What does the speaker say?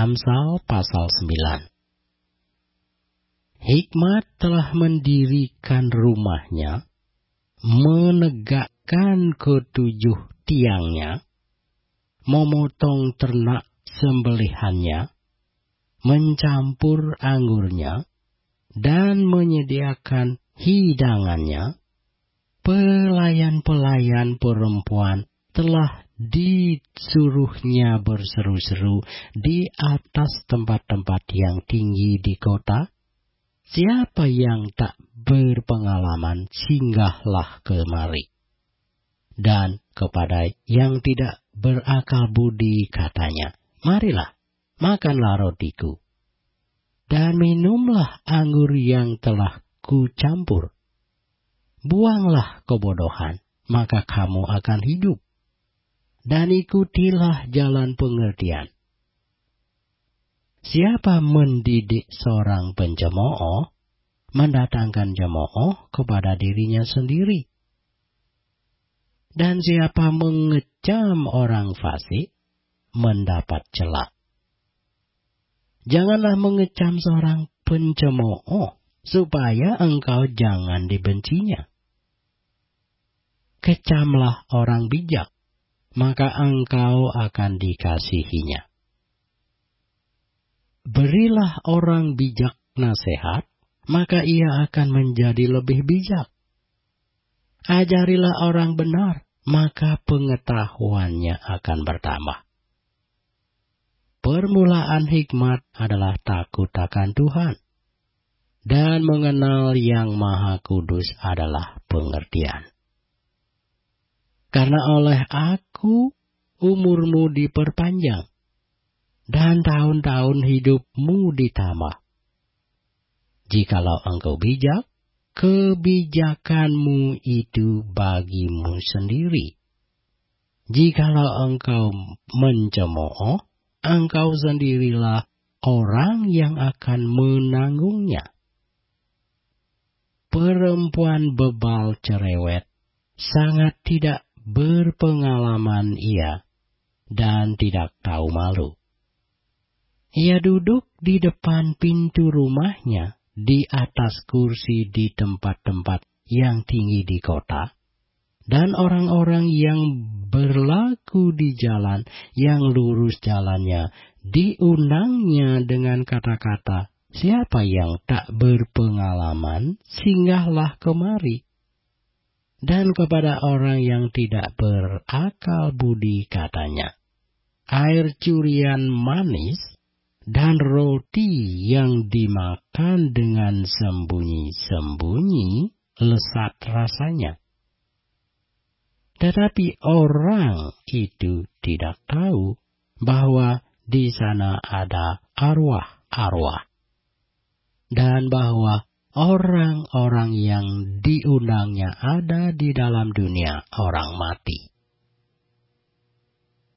Amsal pasal 9. Hikmat telah mendirikan rumahnya, menegakkan ketujuh tiangnya, memotong ternak sembelihannya, mencampur anggurnya, dan menyediakan hidangannya. Pelayan-pelayan perempuan telah disuruhnya berseru-seru di atas tempat-tempat yang tinggi di kota. Siapa yang tak berpengalaman, singgahlah kemari. Dan kepada yang tidak berakal budi katanya, marilah, makanlah rotiku, dan minumlah anggur yang telah kucampur. Buanglah kebodohan, maka kamu akan hidup, dan ikutilah jalan pengertian. Siapa mendidik seorang pencemooh, mendatangkan cemooh kepada dirinya sendiri. Dan siapa mengecam orang fasik, mendapat cela. Janganlah mengecam seorang pencemooh, supaya engkau jangan dibencinya. Kecamlah orang bijak, maka engkau akan dikasihinya. Berilah orang bijak nasihat, maka ia akan menjadi lebih bijak. Ajarilah orang benar, maka pengetahuannya akan bertambah. Permulaan hikmat adalah takut akan Tuhan, dan mengenal Yang Maha Kudus adalah pengertian. Karena oleh aku umurmu diperpanjang, dan tahun-tahun hidupmu ditambah. Jikalau engkau bijak, kebijakanmu itu bagimu sendiri. Jikalau engkau mencemooh, engkau sendirilah orang yang akan menanggungnya. Perempuan bebal cerewet, sangat tidak berpengalaman ia, dan tidak tahu malu. Ia duduk di depan pintu rumahnya, di atas kursi di tempat-tempat yang tinggi di kota, dan orang-orang yang berlaku di jalan yang lurus jalannya diundangnya dengan kata-kata, siapa yang tak berpengalaman, singgahlah kemari. Dan kepada orang yang tidak berakal budi katanya, air curian manis dan roti yang dimakan dengan sembunyi-sembunyi lezat rasanya. Tetapi orang itu tidak tahu bahwa di sana ada arwah-arwah, dan bahwa orang-orang yang diundangnya ada di dalam dunia orang mati.